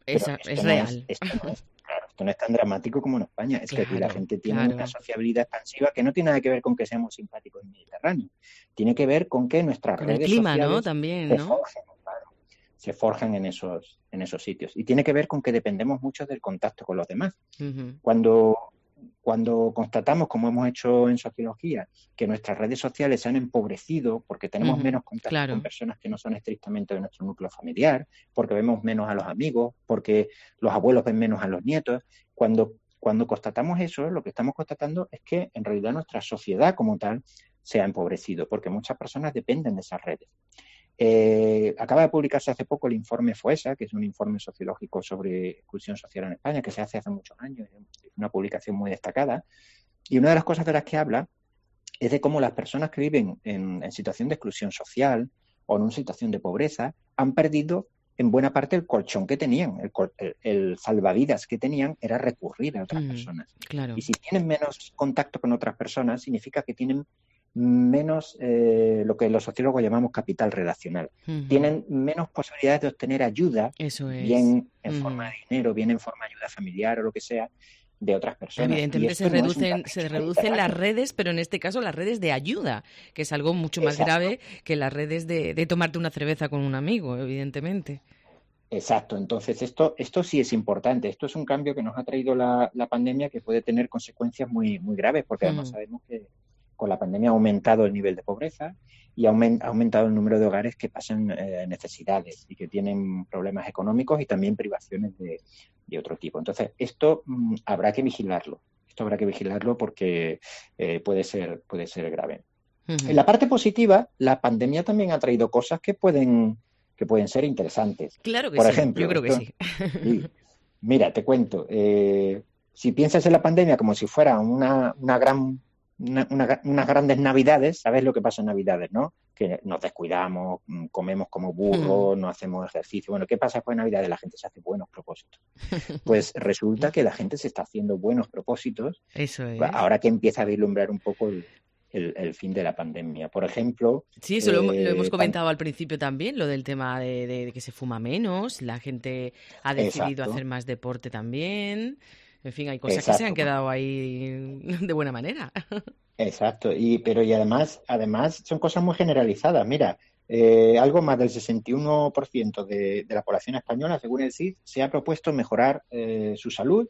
Speaker 2: es,
Speaker 5: Pero esto
Speaker 2: es
Speaker 5: no
Speaker 2: real.
Speaker 5: es, esto no es, claro, esto no es tan dramático como en España. Es
Speaker 2: Claro,
Speaker 5: que aquí la gente tiene
Speaker 2: claro.
Speaker 5: una sociabilidad expansiva que no tiene nada que ver con que seamos simpáticos y mediterráneos. Tiene que ver con que nuestras
Speaker 2: Con el
Speaker 5: redes
Speaker 2: clima, ¿no?
Speaker 5: sociales
Speaker 2: También,
Speaker 5: se
Speaker 2: ¿no?
Speaker 5: forjan, claro, se forjan en esos, en esos sitios. Y tiene que ver con que dependemos mucho del contacto con los demás.
Speaker 2: Ujú.
Speaker 5: Cuando, cuando constatamos, como hemos hecho en sociología, que nuestras redes sociales se han empobrecido porque tenemos
Speaker 2: Ujú,
Speaker 5: menos contacto
Speaker 2: claro.
Speaker 5: con personas que no son estrictamente de nuestro núcleo familiar, porque vemos menos a los amigos, porque los abuelos ven menos a los nietos, cuando, cuando constatamos eso, lo que estamos constatando es que en realidad nuestra sociedad como tal se ha empobrecido, porque muchas personas dependen de esas redes. Eh, acaba de publicarse hace poco el informe FOESA, que es un informe sociológico sobre exclusión social en España, que se hace hace muchos años, es una publicación muy destacada, y una de las cosas de las que habla es de cómo las personas que viven en, en situación de exclusión social o en una situación de pobreza han perdido en buena parte el colchón que tenían, el, el, el salvavidas que tenían era recurrir a otras
Speaker 2: Mm,
Speaker 5: personas.
Speaker 2: claro.
Speaker 5: Y si tienen menos contacto con otras personas, significa que tienen menos eh, lo que los sociólogos llamamos capital relacional.
Speaker 2: Ujú.
Speaker 5: Tienen menos posibilidades de obtener ayuda,
Speaker 2: Eso es.
Speaker 5: bien en
Speaker 2: Ujú.
Speaker 5: forma de dinero, bien en forma de ayuda familiar o lo que sea, de otras personas.
Speaker 2: Evidentemente
Speaker 5: Y
Speaker 2: se
Speaker 5: esto no es un
Speaker 2: reducen,
Speaker 5: capricho
Speaker 2: se reducen las
Speaker 5: mediterráneo.
Speaker 2: redes, pero en este caso las redes de ayuda, que es algo mucho más
Speaker 5: Exacto.
Speaker 2: grave que las redes de, de tomarte una cerveza con un amigo, evidentemente.
Speaker 5: Exacto, entonces esto, esto sí es importante. Esto es un cambio que nos ha traído la, la pandemia que puede tener consecuencias muy, muy graves, porque además
Speaker 2: Mm.
Speaker 5: sabemos que con la pandemia ha aumentado el nivel de pobreza y ha aument- ha aumentado el número de hogares que pasan eh, necesidades y que tienen problemas económicos y también privaciones de, de otro tipo. Entonces, esto mm, habrá que vigilarlo. Esto habrá que vigilarlo porque eh, puede ser, puede ser grave.
Speaker 2: Ujú.
Speaker 5: En la parte positiva, la pandemia también ha traído cosas que pueden, que pueden ser interesantes.
Speaker 2: Claro que
Speaker 5: Por
Speaker 2: sí,
Speaker 5: ejemplo,
Speaker 2: yo creo que
Speaker 5: esto-
Speaker 2: sí.
Speaker 5: sí. Mira, te cuento. eh, si piensas en la pandemia como si fuera una, una gran, una- una- unas grandes navidades, ¿sabes lo que pasa en navidades, no? Que nos descuidamos, mm, comemos como burros, no hacemos ejercicio. Bueno, ¿qué pasa después de navidades? La gente se hace buenos propósitos. Pues resulta que la gente se está haciendo buenos propósitos
Speaker 2: Eso es.
Speaker 5: ahora que empieza a vislumbrar un poco el, el- el fin de la pandemia. Por ejemplo,
Speaker 2: Sí, eso lo, hemo- lo
Speaker 5: eh,
Speaker 2: hemos
Speaker 5: tan-
Speaker 2: comentado al principio también, lo del tema de, de- de que se fuma menos, la gente ha decidido
Speaker 5: Exacto.
Speaker 2: hacer más deporte también. En fin, hay cosas que se
Speaker 5: Exacto.
Speaker 2: han quedado ahí de buena manera.
Speaker 5: Exacto, y pero y además, además son cosas muy generalizadas. Mira, eh, algo más del sesenta y uno por ciento de, de la población española, según el C I D, se ha propuesto mejorar eh, su salud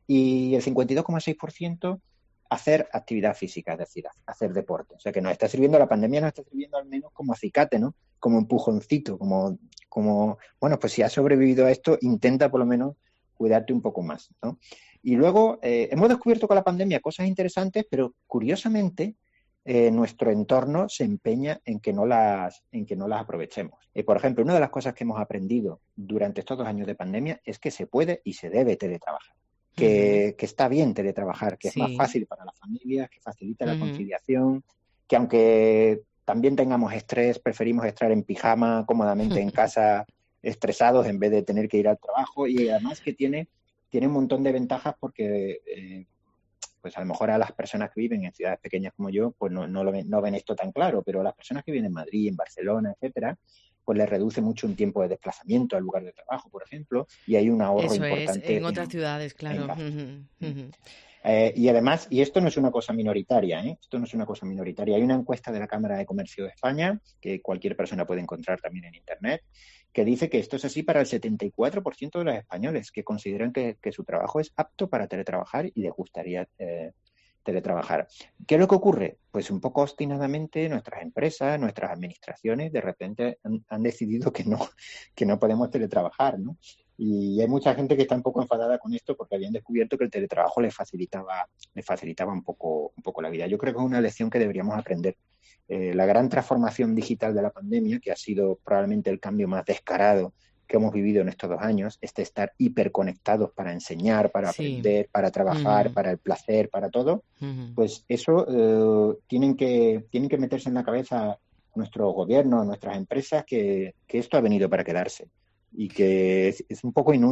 Speaker 5: y el cincuenta y dos coma seis por ciento hacer actividad física, es decir, hacer deporte. O sea que nos está sirviendo, la pandemia nos está sirviendo al menos como acicate, ¿no? Como empujoncito, como, como, bueno, pues si has sobrevivido a esto, intenta por lo menos cuidarte un poco más, ¿no? Y luego eh, hemos descubierto con la pandemia cosas interesantes, pero curiosamente eh, nuestro entorno se empeña en que no las, en que no las aprovechemos. Eh, por ejemplo, una de las cosas que hemos aprendido durante estos dos años de pandemia es que se puede y se debe teletrabajar. Que, que está bien teletrabajar, que
Speaker 2: Sí.
Speaker 5: es más fácil para las familias, que facilita la
Speaker 2: Ujú.
Speaker 5: conciliación, que aunque también tengamos estrés, preferimos estar en pijama cómodamente en casa estresados en vez de tener que ir al trabajo, y además que tiene, tiene un montón de ventajas porque eh, pues a lo mejor a las personas que viven en ciudades pequeñas como yo, pues no, no, lo ven, no ven esto tan claro, pero a las personas que viven en Madrid, en Barcelona, etcétera, pues les reduce mucho un tiempo de desplazamiento al lugar de trabajo, por ejemplo, y hay un ahorro
Speaker 2: Eso es,
Speaker 5: importante
Speaker 2: en otras ciudades, claro.
Speaker 5: en gastos.
Speaker 2: Ujú, ujú.
Speaker 5: Eh, y además, y esto no es una cosa minoritaria, ¿eh? Esto no es una cosa minoritaria. Hay una encuesta de la Cámara de Comercio de España, que cualquier persona puede encontrar también en Internet, que dice que esto es así para el setenta y cuatro por ciento de los españoles, que consideran que, que su trabajo es apto para teletrabajar y les gustaría eh, teletrabajar. ¿Qué es lo que ocurre? Pues un poco obstinadamente nuestras empresas, nuestras administraciones, de repente han, han decidido que no, que no podemos teletrabajar, ¿no? Y hay mucha gente que está un poco enfadada con esto porque habían descubierto que el teletrabajo les facilitaba, les facilitaba un poco, un poco la vida. Yo creo que es una lección que deberíamos aprender. Eh, la gran transformación digital de la pandemia, que ha sido probablemente el cambio más descarado que hemos vivido en estos dos años, este estar hiperconectados para enseñar, para
Speaker 2: Sí.
Speaker 5: aprender, para trabajar,
Speaker 2: Ujú.
Speaker 5: para el placer, para todo,
Speaker 2: Ujú.
Speaker 5: pues eso eh, tienen que, tienen que meterse en la cabeza nuestros gobiernos, nuestras empresas, que, que esto ha venido para quedarse y que es, es un poco inútil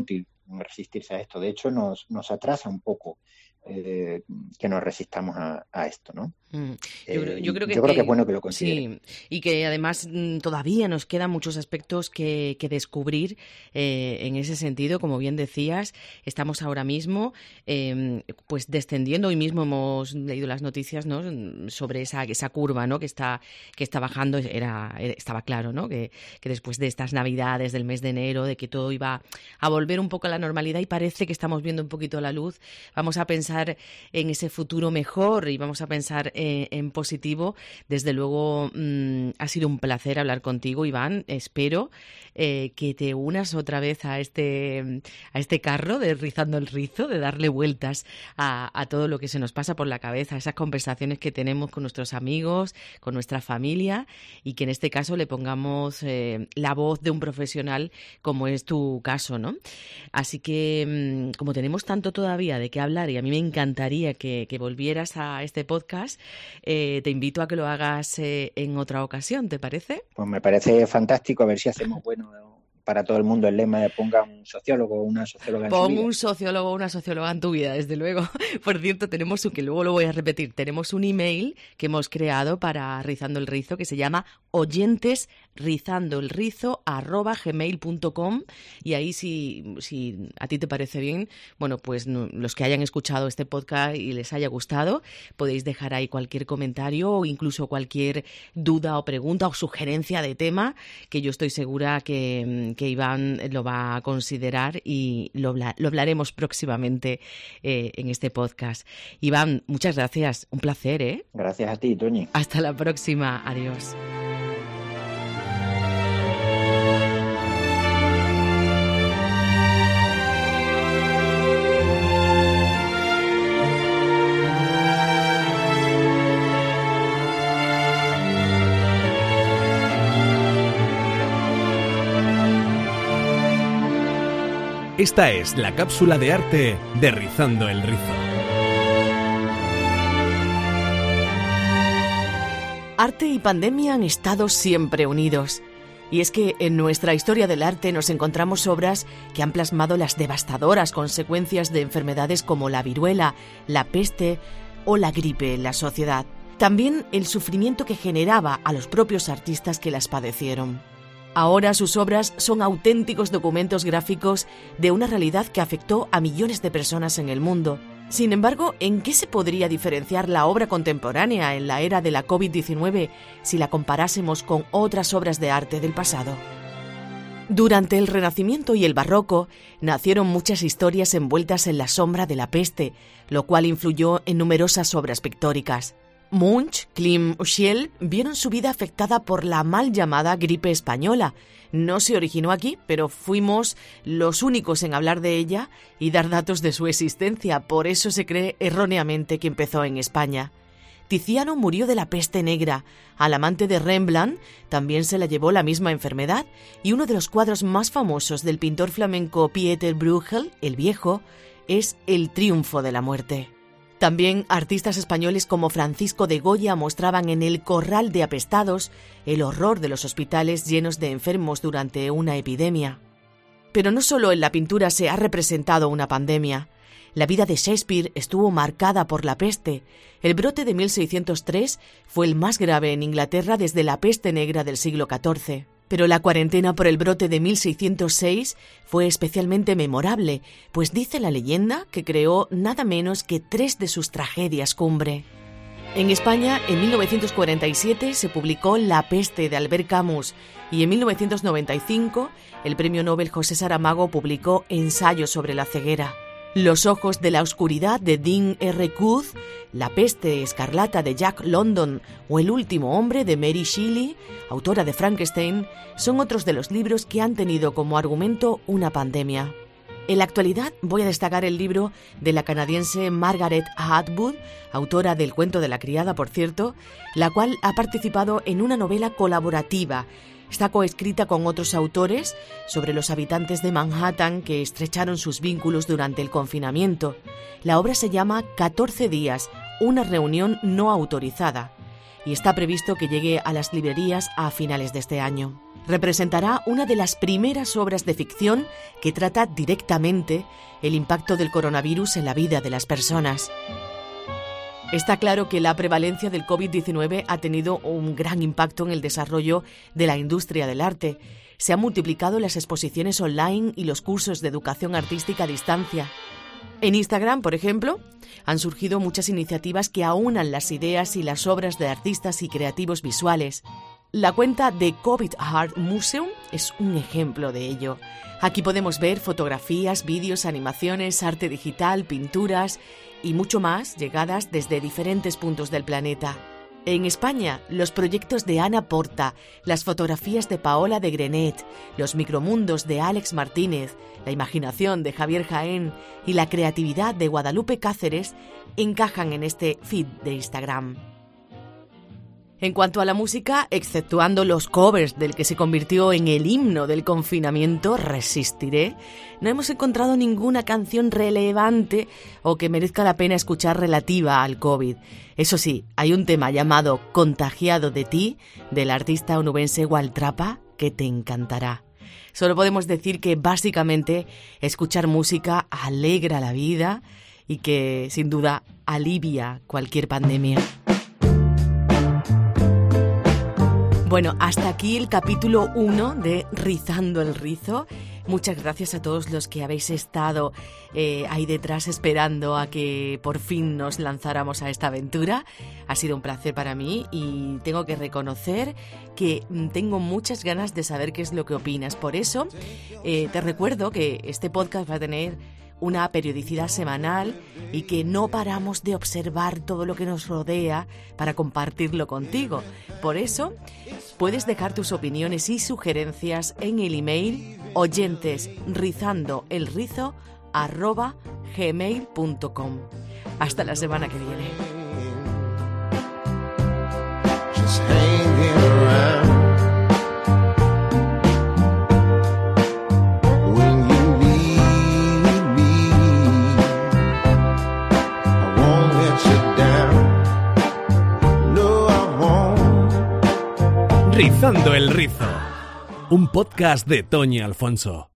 Speaker 5: resistirse a esto. De hecho, nos, nos atrasa un poco eh, que nos resistamos a, a esto, ¿no?
Speaker 2: Mm. Yo, creo, yo, creo que,
Speaker 5: yo creo que
Speaker 2: que
Speaker 5: es bueno que lo consideren.
Speaker 2: Sí, y que además todavía nos quedan muchos aspectos que, que descubrir eh, en ese sentido. Como bien decías, estamos ahora mismo eh, pues descendiendo. Hoy mismo hemos leído las noticias, ¿no?, sobre esa, esa curva, ¿no?, que está que está bajando. Era, estaba claro, ¿no?, que, que después de estas navidades del mes de enero, de que todo iba a volver un poco a la normalidad, y parece que estamos viendo un poquito la luz. Vamos a pensar en ese futuro mejor y vamos a pensar en, en positivo. Desde luego mmm, ha sido un placer hablar contigo, Iván. Espero eh, que te unas otra vez a este a este carro de Rizando el Rizo, de darle vueltas a, a todo lo que se nos pasa por la cabeza, a esas conversaciones que tenemos con nuestros amigos, con nuestra familia, y que en este caso le pongamos eh, la voz de un profesional como es tu caso, ¿no? Así que mmm, como tenemos tanto todavía de qué hablar, y a mí me encantaría que, que volvieras a este podcast, eh, te invito a que lo hagas eh, en otra ocasión, ¿te parece?
Speaker 5: Pues me parece fantástico, a ver si hacemos bueno para todo el mundo el lema de ponga un sociólogo o una socióloga en
Speaker 2: Pon
Speaker 5: su vida.
Speaker 2: un sociólogo o una socióloga en tu vida, desde luego. Por cierto, tenemos un, que luego lo voy a repetir, tenemos un email que hemos creado para Rizando el Rizo que se llama oyentes rizando el rizo arroba gmail punto com, y ahí si, si a ti te parece bien, bueno, pues no, los que hayan escuchado este podcast y les haya gustado, podéis dejar ahí cualquier comentario o incluso cualquier duda o pregunta o sugerencia de tema, que yo estoy segura que, que Iván lo va a considerar y lo, lo hablaremos próximamente eh, en este podcast. Iván, muchas gracias, un placer, ¿eh?
Speaker 5: Gracias a ti, Toñi.
Speaker 2: Hasta la próxima, adiós.
Speaker 1: Esta es la cápsula de arte de Rizando el Rizo.
Speaker 2: Arte y pandemia han estado siempre unidos. Y es que en nuestra historia del arte nos encontramos obras que han plasmado las devastadoras consecuencias de enfermedades como la viruela, la peste o la gripe en la sociedad. También el sufrimiento que generaba a los propios artistas que las padecieron. Ahora sus obras son auténticos documentos gráficos de una realidad que afectó a millones de personas en el mundo. Sin embargo, ¿en qué se podría diferenciar la obra contemporánea en la era de la covid diecinueve si la comparásemos con otras obras de arte del pasado? Durante el Renacimiento y el Barroco nacieron muchas historias envueltas en la sombra de la peste, lo cual influyó en numerosas obras pictóricas. Munch, Klim, Schiele vieron su vida afectada por la mal llamada gripe española. No se originó aquí, pero fuimos los únicos en hablar de ella y dar datos de su existencia. Por eso se cree erróneamente que empezó en España. Tiziano murió de la peste negra. Al amante de Rembrandt también se la llevó la misma enfermedad, y uno de los cuadros más famosos del pintor flamenco Pieter Bruegel, el Viejo, es El Triunfo de la Muerte. También artistas españoles como Francisco de Goya mostraban en El Corral de Apestados el horror de los hospitales llenos de enfermos durante una epidemia. Pero no solo en la pintura se ha representado una pandemia. La vida de Shakespeare estuvo marcada por la peste. El brote de mil seiscientos tres fue el más grave en Inglaterra desde la peste negra del siglo catorce. Pero la cuarentena por el brote de mil seiscientos seis fue especialmente memorable, pues dice la leyenda que creó nada menos que tres de sus tragedias cumbre. En España, en mil novecientos cuarenta y siete se publicó La peste de Albert Camus, y en mil novecientos noventa y cinco el premio Nobel José Saramago publicó Ensayo sobre la ceguera. Los ojos de la oscuridad de Dean R. Guth, La peste escarlata de Jack London o El último hombre de Mary Shelley, autora de Frankenstein, son otros de los libros que han tenido como argumento una pandemia. En la actualidad voy a destacar el libro de la canadiense Margaret Atwood, autora del Cuento de la criada, por cierto, la cual ha participado en una novela colaborativa. Está coescrita con otros autores sobre los habitantes de Manhattan que estrecharon sus vínculos durante el confinamiento. La obra se llama catorce días, una reunión no autorizada. y está previsto que llegue a las librerías a finales de este año. Representará una de las primeras obras de ficción que trata directamente el impacto del coronavirus en la vida de las personas. Está claro que la prevalencia del covid diecinueve ha tenido un gran impacto en el desarrollo de la industria del arte. Se han multiplicado las exposiciones online y los cursos de educación artística a distancia. En Instagram, por ejemplo, han surgido muchas iniciativas que aúnan las ideas y las obras de artistas y creativos visuales. La cuenta de COVID Art Museum es un ejemplo de ello. Aquí podemos ver fotografías, vídeos, animaciones, arte digital, pinturas y mucho más llegadas desde diferentes puntos del planeta. En España, los proyectos de Ana Porta, las fotografías de Paola de Grenet, los micromundos de Alex Martínez, la imaginación de Javier Jaén y la creatividad de Guadalupe Cáceres encajan en este feed de Instagram. En cuanto a la música, exceptuando los covers del que se convirtió en el himno del confinamiento, Resistiré, no hemos encontrado ninguna canción relevante o que merezca la pena escuchar relativa al COVID. Eso sí, hay un tema llamado Contagiado de ti, del artista onubense Waltrapa, que te encantará. Solo podemos decir que básicamente escuchar música alegra la vida y que sin duda alivia cualquier pandemia. Bueno, hasta aquí el capítulo uno de Rizando el Rizo. Muchas gracias a todos los que habéis estado eh, ahí detrás esperando a que por fin nos lanzáramos a esta aventura. Ha sido un placer para mí y tengo que reconocer que tengo muchas ganas de saber qué es lo que opinas. Por eso eh, te recuerdo que este podcast va a tener una periodicidad semanal y que no paramos de observar todo lo que nos rodea para compartirlo contigo. Por eso, puedes dejar tus opiniones y sugerencias en el email oyentesrizandoelrizo arroba gmail punto com. Hasta la semana que viene.
Speaker 1: Rizando el Rizo, un podcast de Toñi Alfonso.